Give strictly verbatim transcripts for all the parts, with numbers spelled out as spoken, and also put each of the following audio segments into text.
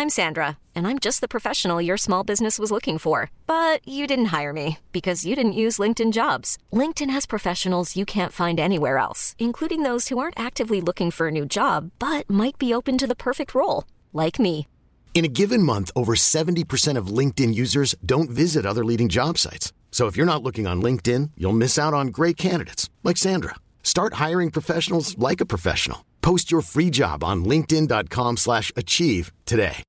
I'm Sandra, and I'm just the professional your small business was looking for. But you didn't hire me because you didn't use LinkedIn Jobs. LinkedIn has professionals you can't find anywhere else, including those who aren't actively looking for a new job, but might be open to the perfect role, like me. In a given month, over seventy percent of LinkedIn users don't visit other leading job sites. So if you're not looking on LinkedIn, you'll miss out on great candidates like Sandra. Start hiring professionals like a professional. Post your free job on linkedin.com slash achieve today.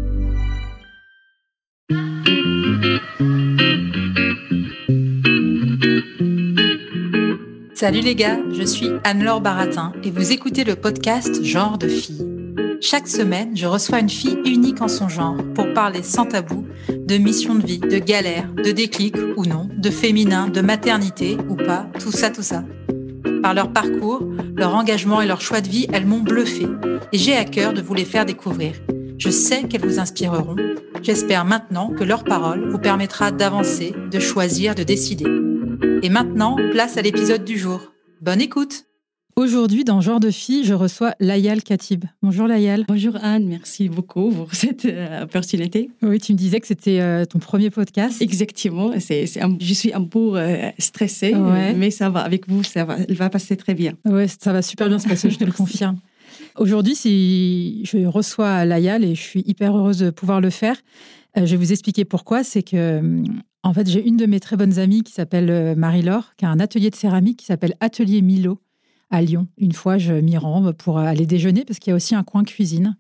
Salut les gars, je suis Anne-Laure Baratin et vous écoutez le podcast Genre de fille. Chaque semaine, je reçois une fille unique en son genre pour parler sans tabou de mission de vie, de galère, de déclic ou non, de féminin, de maternité ou pas, tout ça, tout ça. Par leur parcours, leur engagement et leur choix de vie, elles m'ont bluffé et j'ai à cœur de vous les faire découvrir. Je sais qu'elles vous inspireront. J'espère maintenant que leur parole vous permettra d'avancer, de choisir, de décider. Et maintenant, place à l'épisode du jour. Bonne écoute! Aujourd'hui, dans Genre de fille, je reçois Layal Khatib. Bonjour Layal. Bonjour Anne, merci beaucoup pour cette euh, opportunité. Oui, tu me disais que c'était euh, ton premier podcast. Exactement, c'est, c'est un, je suis un peu euh, stressée, ouais. Mais ça va, avec vous, ça va, elle va passer très bien. Oui, ça va super bien se passer, je te le confirme. Aujourd'hui, si je reçois Layal et je suis hyper heureuse de pouvoir le faire. Euh, je vais vous expliquer pourquoi. C'est que, en fait, j'ai une de mes très bonnes amies qui s'appelle Marie-Laure, qui a un atelier de céramique qui s'appelle Atelier Milo à Lyon. Une fois, je m'y rends pour aller déjeuner parce qu'il y a aussi un coin cuisine.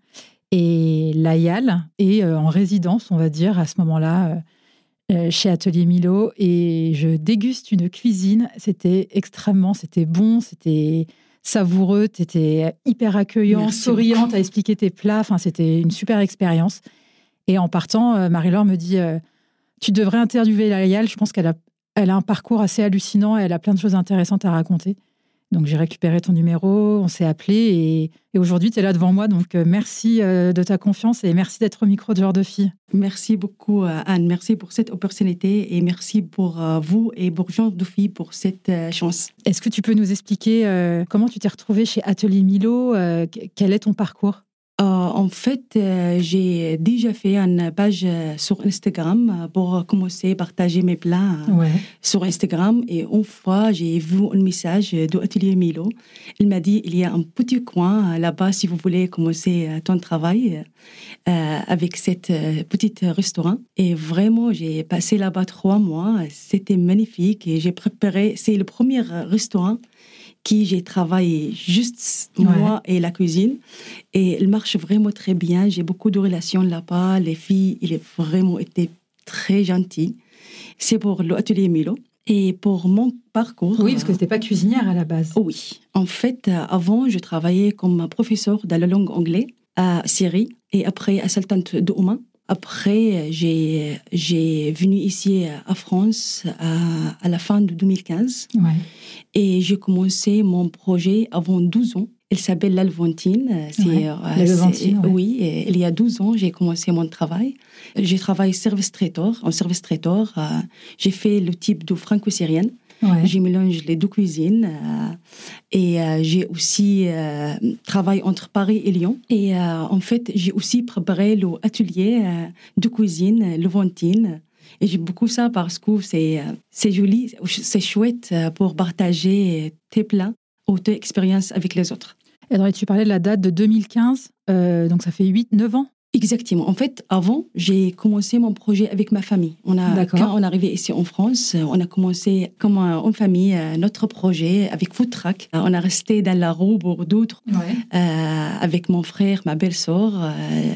Et Layal est en résidence, on va dire, à ce moment-là, chez Atelier Milo. Et je déguste une cuisine. C'était extrêmement, c'était bon, c'était savoureux, tu étais hyper accueillant, Merci souriante beaucoup. À expliquer tes plats. Enfin, c'était une super expérience. Et en partant, Marie-Laure me dit « Tu devrais interviewer Layal. Je pense qu'elle a, elle a un parcours assez hallucinant et elle a plein de choses intéressantes à raconter. » Donc, j'ai récupéré ton numéro, on s'est appelé et, et aujourd'hui, tu es là devant moi. Donc, euh, merci euh, de ta confiance et merci d'être au micro de Genre de fille. Merci beaucoup, euh, Anne. Merci pour cette opportunité et merci pour euh, vous et pour Genre de fille pour cette euh, chance. Est-ce que tu peux nous expliquer euh, comment tu t'es retrouvée chez Atelier Milo euh, Quel est ton parcours ? Euh, en fait, euh, j'ai déjà fait une page sur Instagram pour commencer à partager mes plats ouais. sur Instagram. Et une fois, j'ai vu un message de Atelier Milo. Il m'a dit, il y a un petit coin là-bas si vous voulez commencer ton travail euh, avec cette petite restaurant. Et vraiment, j'ai passé là-bas trois mois. C'était magnifique et j'ai préparé, c'est le premier restaurant qui j'ai travaillé juste ouais. moi et la cuisine. Et il marche vraiment très bien. J'ai beaucoup de relations là-bas. Les filles, ils ont vraiment été très gentilles. C'est pour l'atelier Milo. Et pour mon parcours... Oui, parce que tu n'étais pas cuisinière à la base. Oui. En fait, avant, je travaillais comme professeur de la langue anglaise à Syrie et après à Sultan de Oman. Après, j'ai, j'ai venu ici à France à, à la fin de deux mille quinze. Ouais. Et j'ai commencé mon projet avant douze ans. Il s'appelle l'Alventine. C'est, ouais, euh, c'est, ouais. Oui, il y a douze ans, j'ai commencé mon travail. J'ai travaillé service traiteur. En service traiteur, euh, j'ai fait le type de franco-syrienne. Ouais. J'ai mélangé les deux cuisines euh, et euh, j'ai aussi euh, travaillé entre Paris et Lyon. Et euh, en fait, j'ai aussi préparé l'atelier euh, de cuisine, Levantine. Et j'aime beaucoup ça parce que c'est, c'est joli, c'est chouette pour partager tes plats ou tes expériences avec les autres. Et alors, tu parlais de la date de deux mille quinze, euh, donc ça fait huit neuf ans. Exactement. En fait, avant, j'ai commencé mon projet avec ma famille. On a, quand on est arrivé ici en France, on a commencé comme en famille notre projet avec Food Truck. On a resté dans la rue pour d'autres ouais. euh, avec mon frère, ma belle-sœur. Euh,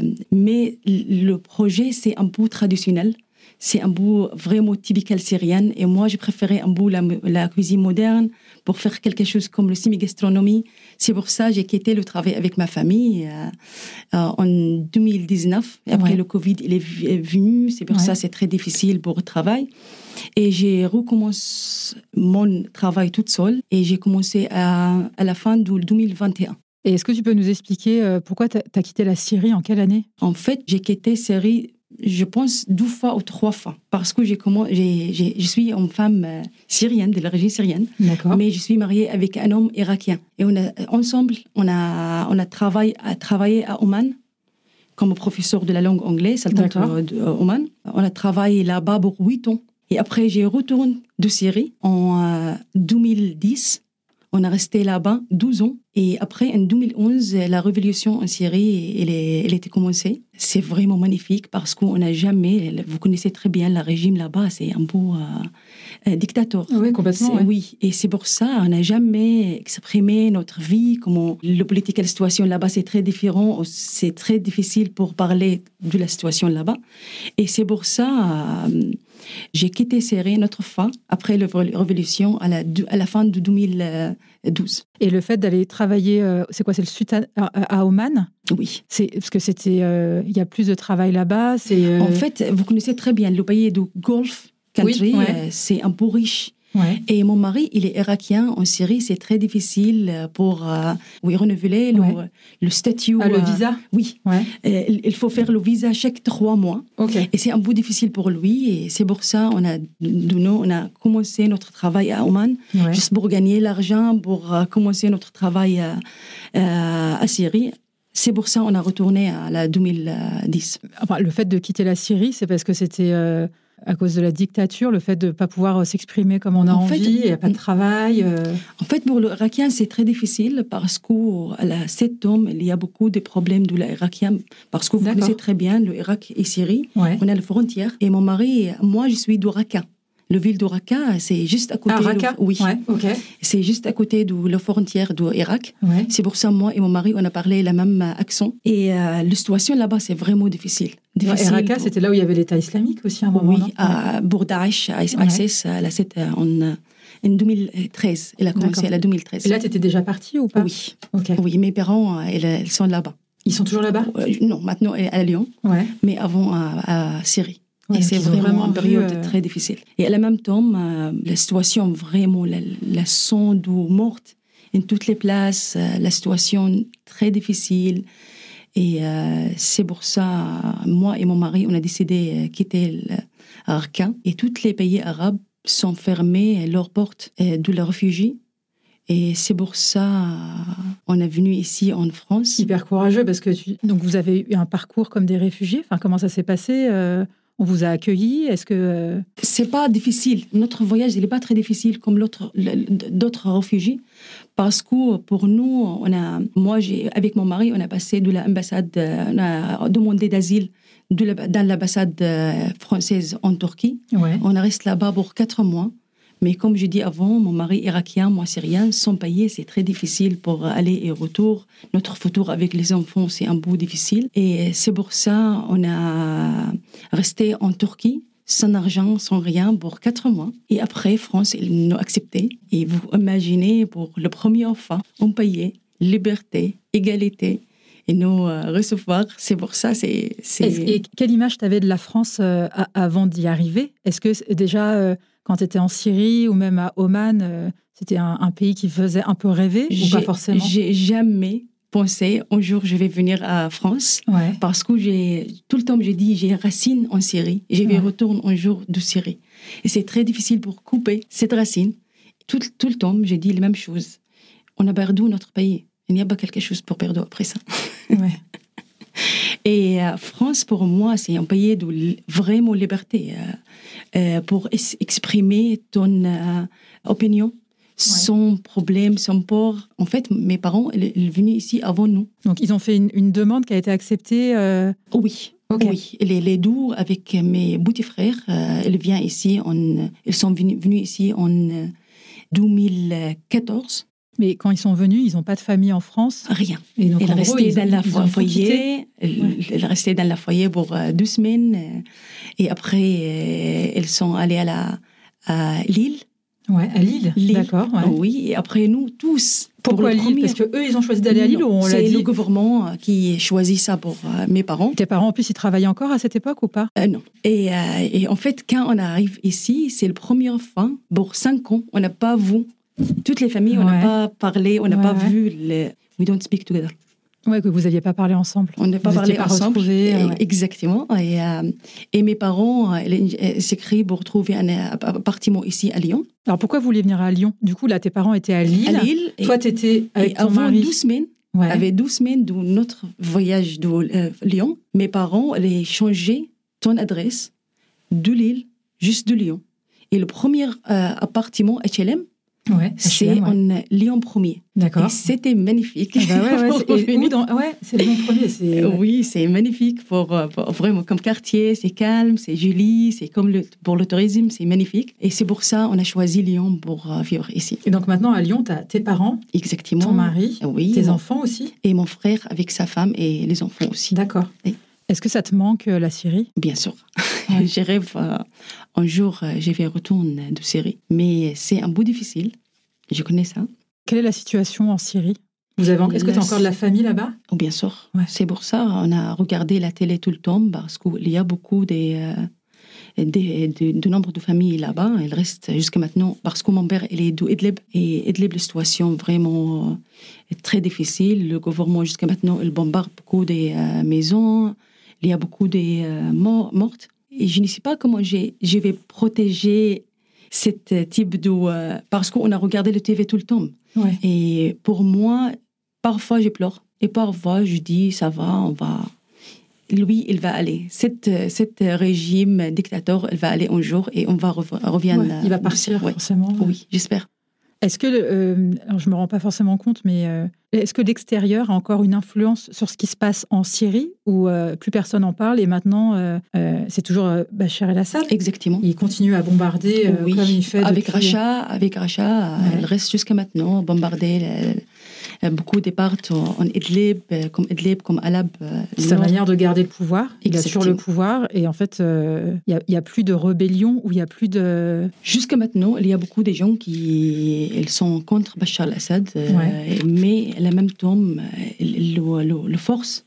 mais le projet, c'est un peu traditionnel. C'est un bout vraiment typique syrienne. Et moi, j'ai préféré un bout la, la cuisine moderne pour faire quelque chose comme le semi-gastronomie. C'est pour ça que j'ai quitté le travail avec ma famille euh, euh, en deux mille dix-neuf. Et après, ouais. le Covid, il est venu. C'est pour ouais. ça que c'est très difficile pour le travail. Et j'ai recommencé mon travail toute seule. Et j'ai commencé à, à la fin de deux mille vingt et un. Et est-ce que tu peux nous expliquer pourquoi tu as quitté la Syrie, en quelle année ? En fait, j'ai quitté Syrie... Je pense deux fois ou trois fois parce que j'ai comment j'ai, j'ai je suis une femme euh, syrienne de l'origine syrienne. D'accord. Mais je suis mariée avec un homme irakien et on a ensemble on a on a travaillé à travailler à Oman comme professeur de la langue anglaise, Sultanate d'Oman. On a travaillé là-bas pour huit ans. Et après, j'ai retourné de Syrie en euh, deux mille dix. On a resté là-bas douze ans. Et après, en deux mille onze, la révolution en Syrie, elle, est, elle était commencée. C'est vraiment magnifique parce qu'on n'a jamais... Vous connaissez très bien le régime là-bas, c'est un beau euh, euh, dictateur. Oui, complètement. Oui. oui, et c'est pour ça on n'a jamais exprimé notre vie. Comment la politique, la situation là-bas, c'est très différent. C'est très difficile pour parler de la situation là-bas. Et c'est pour ça... Euh, j'ai quitté Syrie, notre fin, après la révolution, à la, à la fin de deux mille douze. Et le fait d'aller travailler, euh, c'est quoi, c'est le Sultan à, à Oman ? Oui. C'est, parce que c'était, euh, il y a plus de travail là-bas. C'est, euh... En fait, vous connaissez très bien le pays du Gulf Country, oui, ouais. euh, c'est un peu riche. Ouais. Et mon mari, il est irakien. En Syrie, c'est très difficile pour euh, oui, renouveler ouais. le, le statut. Ah, le visa ? euh, Oui. Ouais. Euh, il faut faire le visa chaque trois mois. Okay. Et c'est un peu difficile pour lui. Et c'est pour ça qu'on a, on a commencé notre travail à Oman, ouais. juste pour gagner l'argent, pour euh, commencer notre travail à, euh, à Syrie. C'est pour ça qu'on a retourné à la deux mille dix. Enfin, le fait de quitter la Syrie, c'est parce que c'était... Euh... à cause de la dictature, le fait de ne pas pouvoir s'exprimer comme on a en envie, il n'y a pas de travail. Euh... En fait, pour l'Irakien, c'est très difficile parce qu'à cet homme, il y a beaucoup de problèmes de l'Irakien. Parce que vous D'accord. connaissez très bien l'Irak et Syrie. Ouais. On a la frontière. Et mon mari, moi, je suis de Raqqa. Le ville de Raqqa, c'est juste à côté. Ah, Raqqa ? Oui. Ouais, okay. C'est juste à côté de la frontière de l'Irak. Ouais. C'est pour ça, moi et mon mari, on a parlé le même accent. Et euh, la situation là-bas, c'est vraiment difficile. difficile et Raqqa, pour... c'était là où il y avait l'État islamique aussi à un moment. Oui, à pour Daesh, I S I S, ouais. C'était en, en deux mille treize. Elle a commencé en deux mille treize. Et là, tu étais déjà partie ou pas ? Oui. Okay. Oui, mes parents, ils, ils sont là-bas. Ils sont toujours là-bas ? euh, Non, maintenant à Lyon, ouais. mais avant à, à Syrie. Ouais, et c'est vraiment, vraiment une période vu, euh... très difficile. Et en même temps, euh, la situation vraiment, la, la son d'eau morte, en toutes les places, euh, la situation très difficile. Et euh, c'est pour ça, moi et mon mari, on a décidé de quitter Raqqa. Et tous les pays arabes sont fermés leurs portes de les réfugiés. Et c'est pour ça on est venu ici en France. Hyper courageux parce que tu... donc vous avez eu un parcours comme des réfugiés. Enfin, comment ça s'est passé ? euh... On vous a accueillis ? Est-ce que... C'est pas difficile. Notre voyage, il n'est pas très difficile comme l'autre, d'autres réfugiés. Parce que pour nous, on a, moi, j'ai, avec mon mari, on a passé de l'ambassade, on a demandé d'asile de la, dans l'ambassade française en Turquie. Ouais. On reste là-bas pour quatre mois. Mais comme je dis avant, mon mari irakien, moi syrien, sans payer, c'est très difficile pour aller et retour. Notre retour avec les enfants, c'est un peu difficile. Et c'est pour ça on a resté en Turquie, sans argent, sans rien, pour quatre mois. Et après, France, ils nous ont acceptés. Et vous imaginez, pour le premier enfant, on payait liberté, égalité. Et nous euh, recevoir, c'est pour ça, c'est... c'est... Et quelle image tu avais de la France euh, avant d'y arriver ? Est-ce que déjà... Euh... Quand tu étais en Syrie ou même à Oman, euh, c'était un, un pays qui faisait un peu rêver j'ai, ou pas forcément ? J'ai jamais pensé un jour je vais venir à France ouais. parce que j'ai, tout le temps j'ai dit j'ai racine en Syrie et je vais ouais. retourner un jour de Syrie. Et c'est très difficile pour couper cette racine. Tout, tout le temps j'ai dit les mêmes choses. On a perdu notre pays. Il n'y a pas quelque chose pour perdre après ça. Ouais. Et euh, France, pour moi, c'est un pays de vraiment liberté euh, euh, pour es- exprimer ton euh, opinion ouais. sans problème, sans peur. En fait, mes parents, ils, ils sont venus ici avant nous. Donc, ils ont fait une, une demande qui a été acceptée euh... Oui. Okay. Oui, les, les deux, avec mes petits frères, euh, ils, viennent ici en, ils sont venus, venus ici en euh, deux mille quatorze. Mais quand ils sont venus, ils n'ont pas de famille en France ? Rien. Et donc, ils en restaient gros, dans ils, la ils foyer. Ils, ouais. ils restaient dans la foyer pour euh, deux semaines. Euh, et après, euh, ils sont allés à, la, à Lille. Ouais, à Lille, Lille. D'accord. Ouais. Oui, et après nous, tous. Pourquoi Lille ? Parce qu'eux, ils ont choisi d'aller à Lille ou on l'a dit ? C'est le gouvernement qui choisit ça pour euh, mes parents. Tes parents, en plus, ils travaillaient encore à cette époque ou pas ? euh, Non. Et, euh, et en fait, quand on arrive ici, c'est le premier fois, pour cinq ans, on n'a pas vu toutes les familles, on n'a ouais. pas parlé, on n'a ouais, pas ouais. vu les... We don't speak together. Oui, que vous n'aviez pas parlé ensemble. On n'a pas vous parlé pas ensemble. Et, ouais. Exactement. Et, euh, et mes parents s'écrivent pour trouver un appartement ici à Lyon. Alors pourquoi vous vouliez venir à Lyon ? Du coup, là, tes parents étaient à Lille. À Lille. Toi, tu étais avec et ton avant mari. douze semaines, Ouais. Avec douze semaines de notre voyage de euh, Lyon, mes parents avaient changé ton adresse de Lille, juste de Lyon. Et le premier euh, appartement H L M, ouais, c'est H L M, ouais. en Lyon premier. D'accord. Et c'était magnifique. Ah bah ouais, ouais, c'est, où dans, ouais, c'est Lyon premier. C'est, ouais. Oui, c'est magnifique pour, pour vraiment comme quartier, c'est calme, c'est joli, c'est comme le, pour le tourisme, c'est magnifique. Et c'est pour ça qu'on a choisi Lyon pour uh, vivre ici. Et donc maintenant à Lyon, tu as tes parents, exactement, ton mari, oui, tes mon, enfants aussi, et mon frère avec sa femme et les enfants aussi. D'accord. Oui. Est-ce que ça te manque la Syrie? Bien sûr. Ouais. Je rêve euh, un jour, euh, je vais retourner de Syrie, mais c'est un bout difficile. Je connais ça. Quelle est la situation en Syrie? Vous avez, est-ce que tu as encore de la famille là-bas? Oh, bien sûr. Ouais. C'est pour ça qu'on a regardé la télé tout le temps, parce qu'il y a beaucoup de, euh, de, de, de nombre de familles là-bas. Elles restent jusqu'à maintenant, parce que mon père il est d'Idlib. Et Idlib, la situation vraiment euh, très difficile. Le gouvernement, jusqu'à maintenant, il bombarde beaucoup de euh, maisons. Il y a beaucoup de euh, morts, mortes. Et je ne sais pas comment j'ai, je vais protéger ce type de... Euh, parce qu'on a regardé le T V tout le temps. Ouais. Et pour moi, parfois je pleure. Et parfois je dis, ça va, on va... Lui, il va aller. Cet, cet régime dictateur, il va aller un jour et on va revenir... Ouais, il va partir, ouais. Forcément. Oui, j'espère. Est-ce que, euh, alors je ne me rends pas forcément compte, mais euh, est-ce que l'extérieur a encore une influence sur ce qui se passe en Syrie, où euh, plus personne n'en parle et maintenant euh, euh, c'est toujours euh, Bachar el-Assad? Exactement. Il continue à bombarder euh, oui. comme il fait avec depuis... Racha, avec Racha, ouais. Il reste jusqu'à maintenant bombarder le, beaucoup de parts en Idlib, comme Idlib, comme Alab. C'est sa manière de garder le pouvoir. Il Exactement. a toujours le pouvoir et en fait, il euh, n'y a, a plus de rébellion ou il n'y a plus de... Jusqu'à maintenant, il y a beaucoup de gens qui ils sont contre Bachar el-Assad, ouais. euh, mais en même temps, ils le, le, le forcent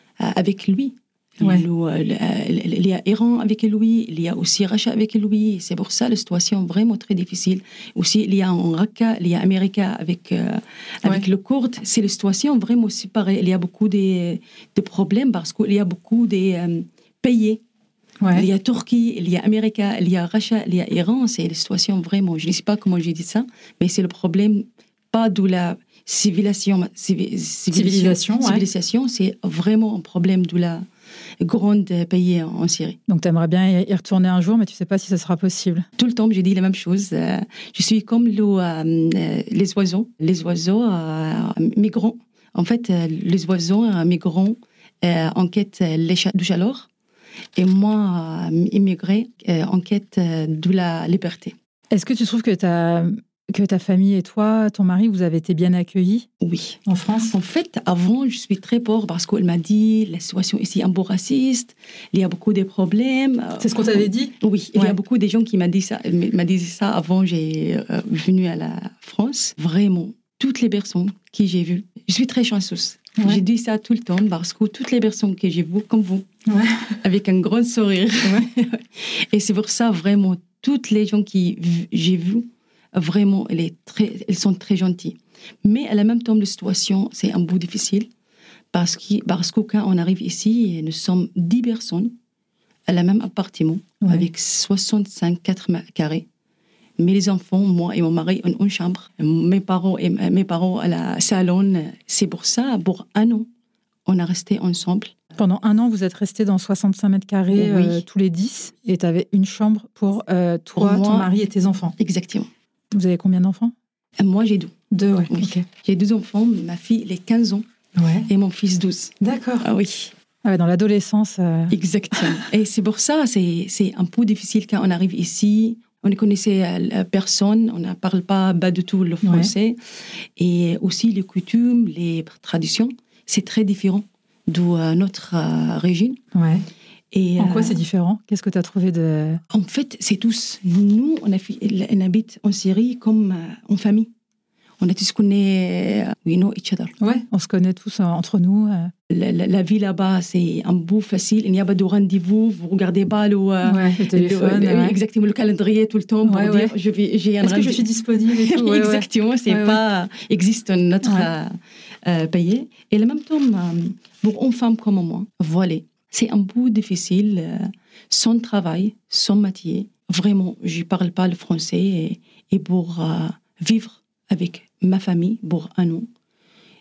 avec lui. Ouais. Le, le, il y a Iran avec lui, il y a aussi Racha avec lui. C'est pour ça la situation est vraiment très difficile. Aussi, il y a en Raqqa, il y a Amérique avec, euh, avec ouais. le Kourde. C'est la situation vraiment séparée. Il y a beaucoup de, de problèmes parce qu'il y a beaucoup de euh, pays. Ouais. Il y a Turquie, il y a Amérique, il y a Racha, il y a Iran. C'est la situation vraiment, je ne sais pas comment j'ai dit ça, mais c'est le problème, pas de la civilisation. Civi, civilisation, civilisation, civilisation ouais. C'est vraiment un problème de la grande pays en Syrie. Donc tu aimerais bien y retourner un jour, mais tu ne sais pas si ce sera possible. Tout le temps, je dis la même chose. Je suis comme le, euh, les oiseaux, les oiseaux euh, migrants. En fait, les oiseaux euh, migrants euh, enquêtent de chaleur. Et moi, euh, immigré, euh, en quête euh, de la liberté. Est-ce que tu trouves que ta, que ta famille et toi, ton mari, vous avez été bien accueillis? Oui. En France? En fait, avant, je suis très pauvre parce qu'elle m'a dit la situation ici est un peu raciste, il y a beaucoup de problèmes. C'est ce qu'on t'avait dit? Oui, il ouais. y a beaucoup de gens qui m'ont dit ça, m'a dit ça avant j'ai euh, venu à la France. Vraiment, toutes les personnes que j'ai vues, je suis très chanceuse. Ouais. J'ai dit ça tout le temps parce que toutes les personnes que j'ai vues, comme vous, ouais. avec un grand sourire. Ouais. Et c'est pour ça, vraiment, toutes les gens que j'ai vues, vraiment, elles, est très, elles sont très gentilles. Mais à la même temps, la situation, c'est un bout difficile parce que, parce que quand on arrive ici, nous sommes dix personnes à la même appartement ouais. avec soixante-cinq mètres carrés. Mais les enfants, moi et mon mari, ont une chambre. Mes parents et mes parents à la salon. C'est pour ça, pour un an, on a resté ensemble. Pendant un an, vous êtes restés dans soixante-cinq mètres carrés, oui. euh, tous les dix, et tu avais une chambre pour euh, toi, pour moi, ton mari et tes enfants. Exactement. Vous avez combien d'enfants? Moi, j'ai deux. Deux, ouais. Oui. Okay. J'ai deux enfants. Ma fille, elle est quinze ans. Ouais. Et mon fils, douze. D'accord. Ah oui. Ah ouais, dans l'adolescence. Euh... Exactement. Et c'est pour ça, c'est, c'est un peu difficile quand on arrive ici. On ne connaissait personne, on ne parle pas, pas du tout le français. Ouais. Et aussi les coutumes, les traditions, c'est très différent de euh, notre euh, régime. Ouais. Et, en quoi euh, c'est différent? Qu'est-ce que tu as trouvé de... En fait, c'est tous. Nous, on, a, on habite en Syrie comme euh, en famille. On a tous connaît, uh, we know each other. Ouais, on se connaît tous euh, entre nous. Euh. La, la, la vie là-bas, c'est un bout facile. Il n'y a pas de rendez-vous. Vous ne regardez pas le, euh, ouais, le téléphone. Le, ouais. Exactement, le calendrier tout le temps pour ouais, dire ouais. je vais, j'ai un Est-ce que je suis disponible et tout, ouais, exactement, ouais. c'est ouais, pas ouais. existe notre ouais. euh, euh, pays. Et en même temps, pour une femme comme moi, voilà, c'est un bout difficile, euh, sans travail, sans métier. Vraiment, je ne parle pas le français et, et pour euh, vivre avec ma famille pour un an.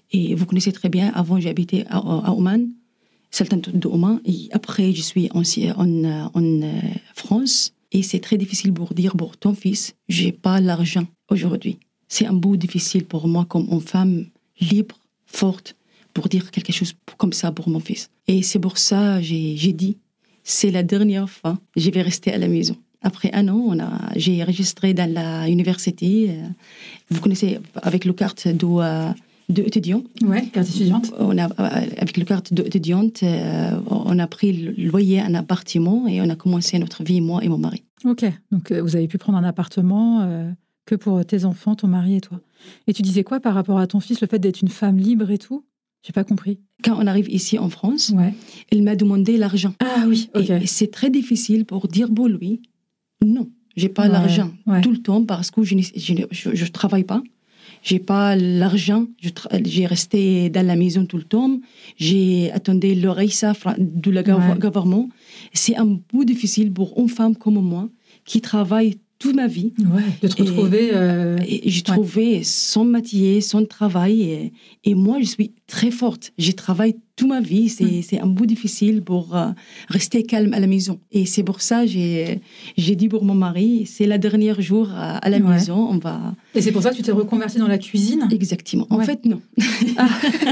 Et vous connaissez très bien, avant j'habitais à, à Oman, Sultanat de Oman, et après je suis en, en, en France. Et c'est très difficile pour dire pour ton fils, j'ai pas l'argent aujourd'hui. C'est un bout difficile pour moi comme une femme libre, forte, pour dire quelque chose comme ça pour mon fils. Et c'est pour ça que j'ai, j'ai dit, c'est la dernière fois, je vais rester à la maison. Après un an, on a, j'ai enregistré dans l'université. Vous connaissez, avec le carte de, d'étudiant. Oui, carte étudiante. On a, avec le carte d'étudiante, on a pris le loyer, un appartement, et on a commencé notre vie, moi et mon mari. Ok, donc vous avez pu prendre un appartement euh, que pour tes enfants, ton mari et toi. Et tu disais quoi par rapport à ton fils, le fait d'être une femme libre et tout ? J'ai pas compris. Quand on arrive ici en France, ouais. il m'a demandé l'argent. Ah oui, ok. Et, et c'est très difficile pour dire pour lui, non, j'ai pas ouais, l'argent ouais. tout le temps parce que je ne je, je, je travaille pas. J'ai pas l'argent. Je tra- j'ai resté dans la maison tout le temps. J'ai attendu le Reisa de la ouais. gouvernement. C'est un peu difficile pour une femme comme moi qui travaille toute ma vie. Ouais, de te retrouver... Et, euh... et j'ai trouvé ouais. son métier, son travail. Et, et moi, je suis très forte. Je travaille toute ma vie. C'est, mm. c'est un bout difficile pour uh, rester calme à la maison. Et c'est pour ça que j'ai, j'ai dit pour mon mari, c'est le dernier jour à, à la ouais. maison. On va... Et c'est pour ça que tu t'es reconvertie dans la cuisine ? Exactement. En ouais. fait, non. Ah.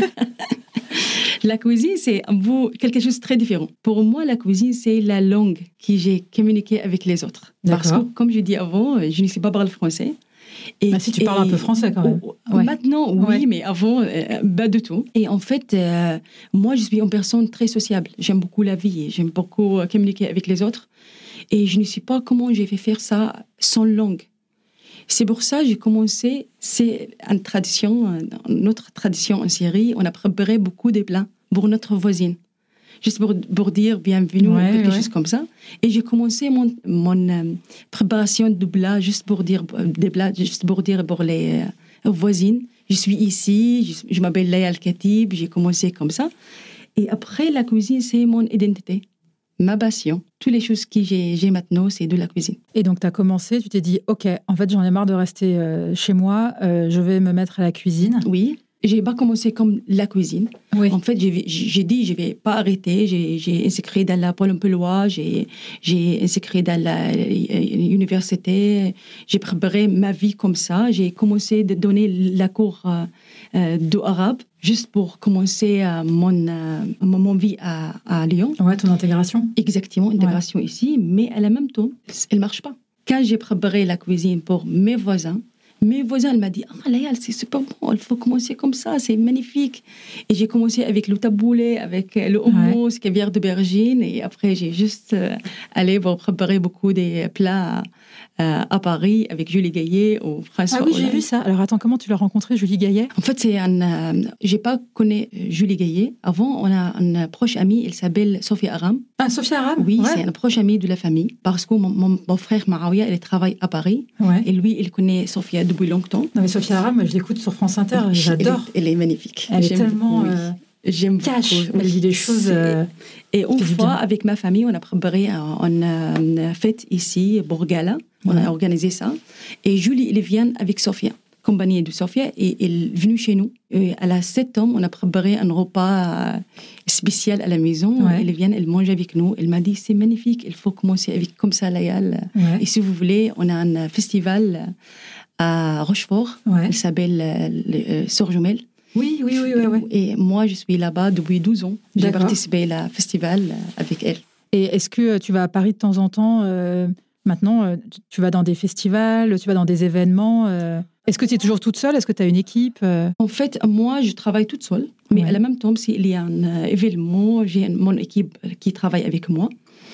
La cuisine, c'est un bout, quelque chose de très différent. Pour moi, la cuisine, c'est la langue que j'ai communiquée avec les autres. D'accord. Parce que, comme je dis avant, je ne sais pas parler français. Et, bah, si tu et, parles un peu français quand même. Oh, ouais. Maintenant, oui, ouais. mais avant, euh, pas du tout. Et en fait, euh, moi, je suis une personne très sociable. J'aime beaucoup la vie et j'aime beaucoup communiquer avec les autres. Et je ne sais pas comment j'ai fait faire ça sans langue. C'est pour ça que j'ai commencé, c'est une tradition, notre tradition en Syrie, on a préparé beaucoup de plats pour notre voisine. Juste pour, pour dire bienvenue, ouais, quelque ouais. chose comme ça. Et j'ai commencé mon, mon euh, préparation de plats juste pour dire, des plats, juste pour dire pour les euh, voisines. Je suis ici, je, je m'appelle Laïa Al-Khatib, j'ai commencé comme ça. Et après, la cuisine, c'est mon identité. Ma passion, toutes les choses que j'ai, j'ai maintenant, c'est de la cuisine. Et donc, tu as commencé, tu t'es dit, OK, en fait, j'en ai marre de rester euh, chez moi, euh, je vais me mettre à la cuisine. Oui, j'ai pas commencé comme la cuisine. Oui. En fait, j'ai, j'ai dit, je vais pas arrêter. J'ai, j'ai inscrit dans la Pôle emploi, j'ai, j'ai inscrit dans l'université. J'ai préparé ma vie comme ça. J'ai commencé de donner la cours euh, euh, d'arabe. Juste pour commencer euh, mon, euh, mon vie à, à Lyon. Ouais, ton intégration. Exactement, intégration ouais. ici. Mais à la même temps, elle ne marche pas. Quand j'ai préparé la cuisine pour mes voisins, mes voisins, elle m'a dit « Ah, Laïa, c'est super bon, il faut commencer comme ça, c'est magnifique. » Et j'ai commencé avec le taboulé, avec le hummus, ouais. caviar d'aubergine. Et après, j'ai juste euh, allé pour préparer beaucoup des plats euh, à Paris avec Julie Gaillet ou François Ah oui, Hollande. J'ai vu ça. Alors attends, comment tu l'as rencontré, Julie Gaillet ? En fait, c'est un... Euh, j'ai pas connu Julie Gaillet. Avant, on a une proche amie, elle s'appelle Sophia Aram. Ah, Sophia Aram ? Oui, ouais. c'est une proche amie de la famille. Parce que mon, mon, mon frère Maouia, il travaille à Paris. Ouais. Et lui, il connaît Sophia depuis longtemps. Non, mais Sophia Aram, je l'écoute sur France Inter, j'adore. Elle, elle est magnifique. Elle J'aime est tellement... beaucoup, oui. euh... J'aime cash. beaucoup. Elle dit des choses. Euh, et une fois, avec ma famille, on a préparé une, une fête ici, Bourgala. On ouais. a organisé ça. Et Julie, elle vient avec Sophia, compagnie de Sophia, et elle est venue chez nous. Et à la sept ans, on a préparé un repas spécial à la maison. Ouais. Elle vient, elle mange avec nous. Elle m'a dit, c'est magnifique, il faut commencer avec comme ça, Laïa. Ouais. Et si vous voulez, on a un festival à Rochefort. Ouais. Il s'appelle euh, Sœur Jumelle. Oui, oui, oui, oui, oui. Et moi, je suis là-bas depuis douze ans. J'ai D'accord. participé au festival avec elle. Et est-ce que tu vas à Paris de temps en temps euh, maintenant, tu vas dans des festivals, tu vas dans des événements euh, Est-ce que tu es toujours toute seule ? Est-ce que tu as une équipe euh... En fait, moi, je travaille toute seule. Mais ouais. à la même temps, s'il y a un euh, événement, j'ai mon équipe qui travaille avec moi.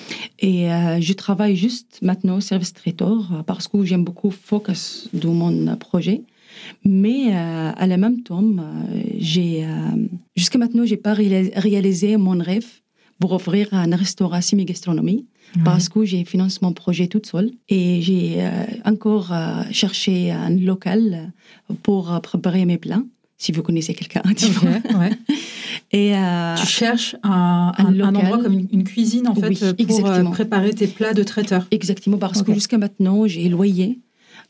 Et euh, je travaille juste maintenant au service traiteur parce que j'aime beaucoup focus de mon projet. Mais euh, à la même temps, euh, j'ai, euh, jusqu'à maintenant, je n'ai pas réalisé, réalisé mon rêve pour ouvrir un restaurant semi-gastronomie mmh. parce que j'ai financé mon projet toute seule. Et j'ai euh, encore euh, cherché un local pour préparer mes plats, si vous connaissez quelqu'un. Okay, ouais. Et euh, tu cherches un, un, un, un endroit comme une, une cuisine, en fait, oui, pour exactement. préparer tes plats de traiteur. Exactement, parce okay. que jusqu'à maintenant, j'ai loyer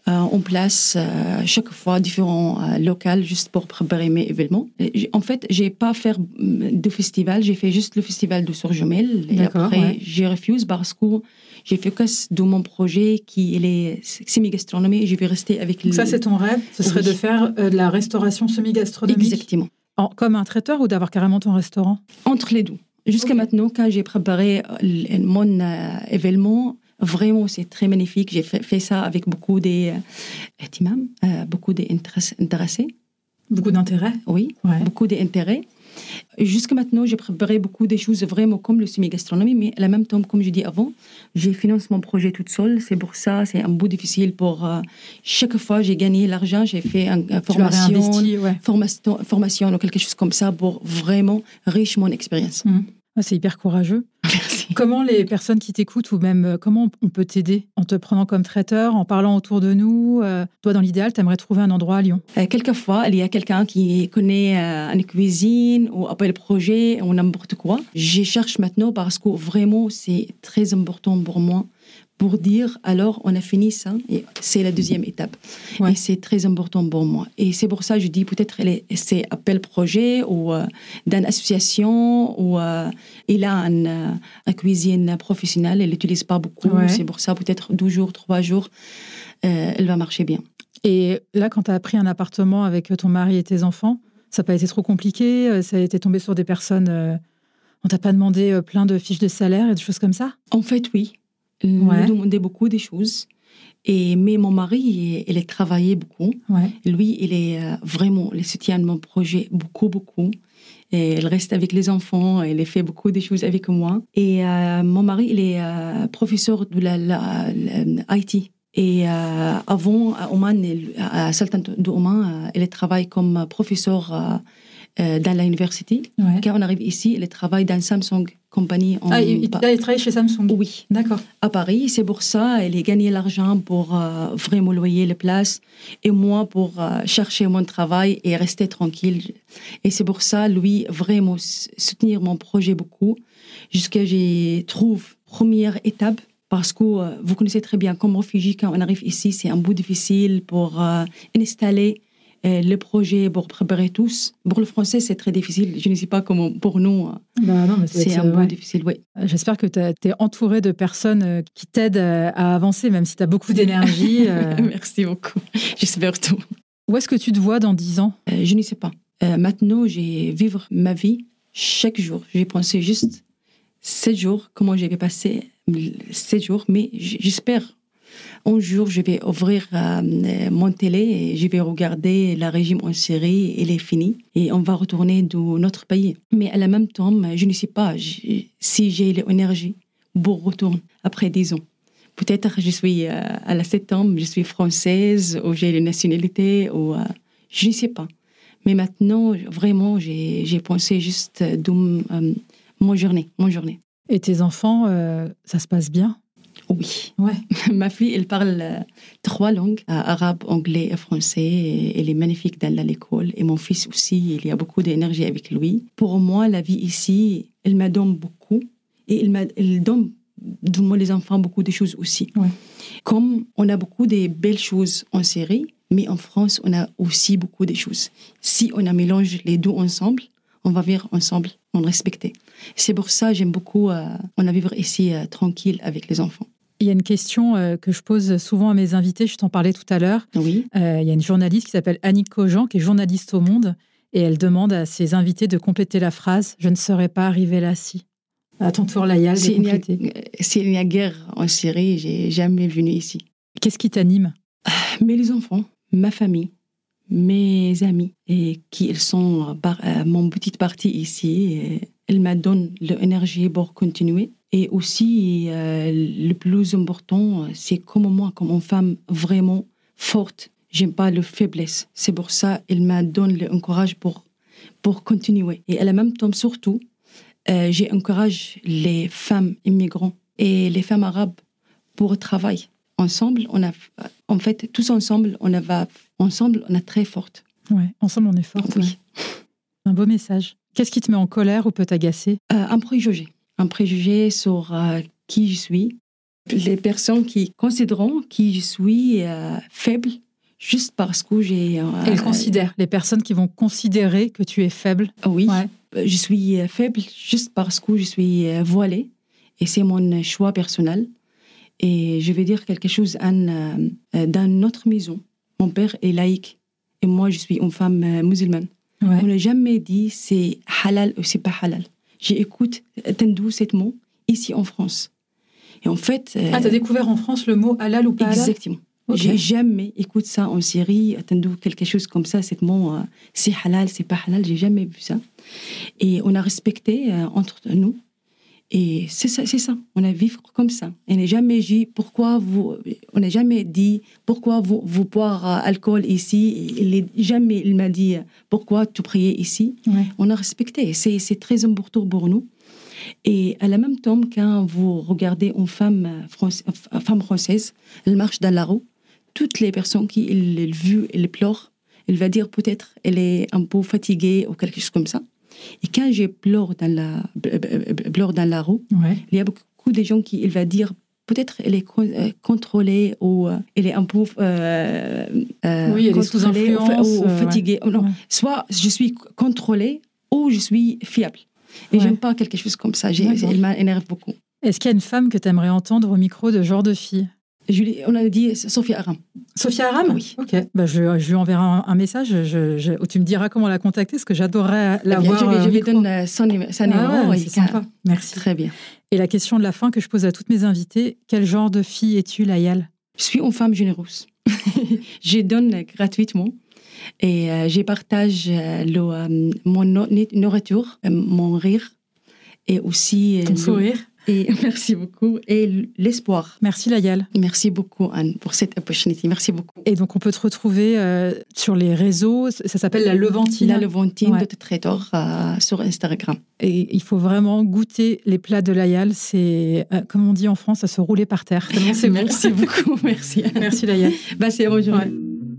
euh, en place euh, chaque fois différents euh, locaux juste pour préparer mes événements. Et, en fait, j'ai pas fait de festival, j'ai fait juste le festival de Sorjomel. Et D'accord, après, ouais. j'ai refusé parce que j'ai focus de mon projet qui est semi-gastronomie et je vais rester avec... Donc le... ça, c'est ton rêve, ce serait oui. de faire euh, de la restauration semi-gastronomique. Exactement. En, comme un traiteur ou d'avoir carrément ton restaurant? Entre les deux. Jusqu'à okay. maintenant, quand j'ai préparé mon euh, événement, vraiment, c'est très magnifique. J'ai fait, fait ça avec beaucoup des euh, euh, beaucoup d'intéressés. Beaucoup d'intérêt? Oui, ouais. beaucoup d'intérêt. Jusqu'à maintenant, j'ai préparé beaucoup de choses vraiment comme le semi-gastronomie, mais à la même temps, comme je dis avant, j'ai financé mon projet toute seule. C'est pour ça, c'est un bout difficile pour... Euh, chaque fois, j'ai gagné l'argent, j'ai fait une un formation, ouais. formation, formation ou quelque chose comme ça pour vraiment riche mon expérience. Mmh. Ah, c'est hyper courageux. Merci. Comment les personnes qui t'écoutent, ou même comment on peut t'aider? En te prenant comme traiteur, en parlant autour de nous euh, Toi, dans l'idéal, tu aimerais trouver un endroit à Lyon. euh, Quelquefois, il y a quelqu'un qui connaît euh, une cuisine ou appelle projet ou n'importe quoi. Je cherche maintenant parce que vraiment, c'est très important pour moi pour dire, alors, on a fini ça, et c'est la deuxième étape. Ouais. Et c'est très important pour moi. Et c'est pour ça que je dis, peut-être, c'est appel projet ou euh, d'une association, ou euh, il a une, euh, une cuisine professionnelle, elle l'utilise pas beaucoup. Ouais. C'est pour ça, peut-être deux jours, trois jours, euh, elle va marcher bien. Et là, quand tu as pris un appartement avec ton mari et tes enfants, ça n'a pas été trop compliqué? Ça a été tombé sur des personnes... Euh, on t'a pas demandé plein de fiches de salaire et des choses comme ça? En fait, oui. Il ouais. nous demandait beaucoup de choses. Et, mais mon mari, il a travaillé beaucoup. Ouais. Lui, il est euh, vraiment, il soutient mon projet beaucoup, beaucoup. Et il reste avec les enfants, il a fait beaucoup de choses avec moi. Et euh, mon mari, il est euh, professeur de la, la, la I T. Et euh, avant, à Oman, à Sultan d'Oman, il travaille comme professeur euh, euh, dans l'université. Ouais. Quand on arrive ici, il travaille dans Samsung Company. En... Ah, il, là, il travaille chez Samsung? Oui. D'accord. À Paris, c'est pour ça il a gagné l'argent pour euh, vraiment loyer les places et moi pour euh, chercher mon travail et rester tranquille. Et c'est pour ça, lui, vraiment soutenir mon projet beaucoup jusqu'à j'ai trouvé première étape. Parce que euh, vous connaissez très bien, comme réfugié, quand on arrive ici, c'est un bout difficile pour euh, installer euh, le projet, pour préparer tous. Pour le français, c'est très difficile. Je ne sais pas comment pour nous. Bah non, mais c'est, c'est un ouais. bout difficile, oui. J'espère que tu es entouré de personnes qui t'aident à avancer, même si tu as beaucoup d'énergie. Euh... Merci beaucoup. J'espère tout. Où est-ce que tu te vois dans dix ans? euh, Je ne sais pas. Euh, maintenant, j'ai vivre ma vie chaque jour. J'ai pensé juste sept jours, comment je vais passer sept jours, mais j'espère un jour je vais ouvrir euh, mon télé et je vais regarder la régime en série, elle est finie et on va retourner de notre pays. Mais à la même temps, je ne sais pas je, si j'ai l'énergie pour retourner après dix ans. Peut-être je suis euh, à la septembre, je suis française ou j'ai la nationalité ou euh, je ne sais pas. Mais maintenant, vraiment, j'ai, j'ai pensé juste de euh, mon journée, mon journée. Et tes enfants, euh, ça se passe bien? Oui. Ouais. Ma fille, elle parle euh, trois langues, euh, arabe, anglais et français. Et elle est magnifique dans l'école. Et mon fils aussi, il y a beaucoup d'énergie avec lui. Pour moi, la vie ici, elle me donne beaucoup. Et elle, elle donne de moi, les enfants, beaucoup de choses aussi. Ouais. Comme on a beaucoup de belles choses en série, mais en France, on a aussi beaucoup de choses. Si on a mélangé les deux ensemble, on va vivre ensemble, on respecte. C'est pour ça que j'aime beaucoup, euh, on a vivre ici euh, tranquille avec les enfants. Il y a une question euh, que je pose souvent à mes invités, je t'en parlais tout à l'heure. Oui. Euh, il y a une journaliste qui s'appelle Annick Cogent, qui est journaliste au Monde, et elle demande à ses invités de compléter la phrase « Je ne serais pas arrivée là si ». À ton tour, Layal, de compléter. S'il y a guerre en Syrie, j'ai jamais venu ici. Qu'est-ce qui t'anime? Mais les enfants, ma famille, mes amis, et qui ils sont par, euh, mon petite partie ici, et elle me donne l'énergie pour continuer. Et aussi, euh, le plus important, c'est comme moi, comme une femme vraiment forte. J'aime pas la faiblesse. C'est pour ça qu'elle me donne le courage pour, pour continuer. Et à la même temps, surtout, euh, j'encourage les femmes immigrantes et les femmes arabes pour travailler. Ensemble, on a, en fait, tous ensemble, on a, ensemble, on est très forte. Ouais, ensemble, on est forte. Oui. Ouais. Un beau message. Qu'est-ce qui te met en colère ou peut t'agacer? euh, Un préjugé. Un préjugé sur euh, qui je suis. Les personnes qui considèrent que je suis euh, faible juste parce que j'ai... Euh, Elles considèrent, les personnes qui vont considérer que tu es faible. Oui, ouais. Je suis faible juste parce que je suis voilée et c'est mon choix personnel. Et je vais dire quelque chose en, euh, dans notre maison. Mon père est laïque et moi je suis une femme euh, musulmane. Ouais. On n'a jamais dit c'est halal ou c'est pas halal. J'écoute entendu ce mot ici en France. Et en fait... Euh, ah, tu as découvert en France le mot halal ou pas halal? Exactement. Okay. J'ai jamais écouté ça en Syrie, entendu quelque chose comme ça, ce mot, euh, c'est halal, c'est pas halal, j'ai jamais vu ça. Et on a respecté euh, entre nous. Et c'est ça, c'est ça. On a vécu comme ça. On n'a jamais dit pourquoi vous, on n'a jamais dit pourquoi vous, vous boire euh, alcool ici. Il est, jamais il m'a dit pourquoi tu priais ici. Ouais. On a respecté. C'est, c'est très important pour nous. Et à la même temps, quand vous regardez une femme, française, femme française, elle marche dans la rue, toutes les personnes qui elle vue, elle pleure, elle va dire peut-être elle est un peu fatiguée ou quelque chose comme ça. Et quand je pleure dans la, pleure dans la rue, ouais. il y a beaucoup de gens qui elle va dire peut-être elle est contrôlée ou elle est un peu euh, euh, oui, elle est sous influence ou, ou fatiguée. Ouais. Non, ouais. Soit je suis contrôlée ou je suis fiable. Et ouais. j'aime pas quelque chose comme ça. J'ai, il m'énerve beaucoup. Est-ce qu'il y a une femme que tu aimerais entendre au micro de genre de fille? Julie, on a dit Sophia Aram. Sophia Aram? Oui. Ok. Bah, je, je lui enverrai un, un message. Je, je, où tu me diras comment la contacter, parce que j'adorerais la bien, voir. Je vais, je vais donner son numéro. Ah ouais, c'est sympa. Merci. Très bien. Et la question de la fin que je pose à toutes mes invitées, quel genre de fille es-tu, Layal? Je suis une femme généreuse. Je donne gratuitement. Et euh, je partage euh, le, euh, mon nourriture, euh, mon rire et aussi... Euh, Ton le, sourire. Et, merci beaucoup. Et l'espoir. Merci Layal. Merci beaucoup Anne pour cette opportunité. Merci beaucoup. Et donc on peut te retrouver euh, sur les réseaux, ça s'appelle La Levantine. La Levantine ouais. de Traitor euh, sur Instagram. Et il faut vraiment goûter les plats de Layal. C'est, euh, comme on dit en France, à se rouler par terre. C'est merci bon. beaucoup. Merci Anne. Merci Layal. Bah, c'est bonjour. Ouais.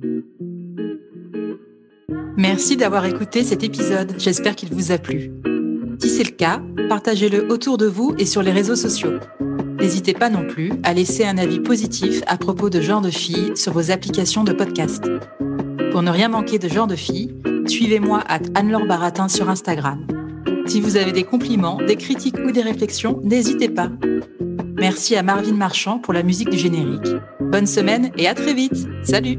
Merci d'avoir écouté cet épisode, j'espère qu'il vous a plu. Si c'est le cas, partagez-le autour de vous et sur les réseaux sociaux. N'hésitez pas non plus à laisser un avis positif à propos de Genre de Filles sur vos applications de podcast. Pour ne rien manquer de Genre de Filles, suivez-moi à Anne-Laure Baratin sur Instagram. Si vous avez des compliments, des critiques ou des réflexions, n'hésitez pas. Merci à Marvin Marchand pour la musique du générique. Bonne semaine et à très vite. Salut!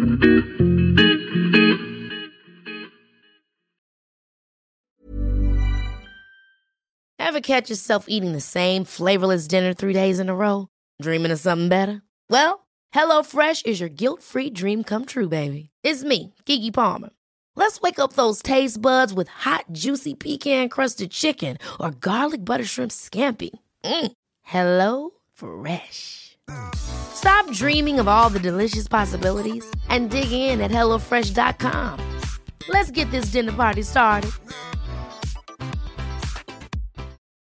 Ever catch yourself eating the same flavorless dinner three days in a row? Dreaming of something better? Well, HelloFresh is your guilt-free dream come true, baby. It's me, Keke Palmer. Let's wake up those taste buds with hot, juicy pecan-crusted chicken or garlic butter shrimp scampi. Mm. Hello Fresh. Stop dreaming of all the delicious possibilities and dig in at hello fresh dot com. Let's get this dinner party started.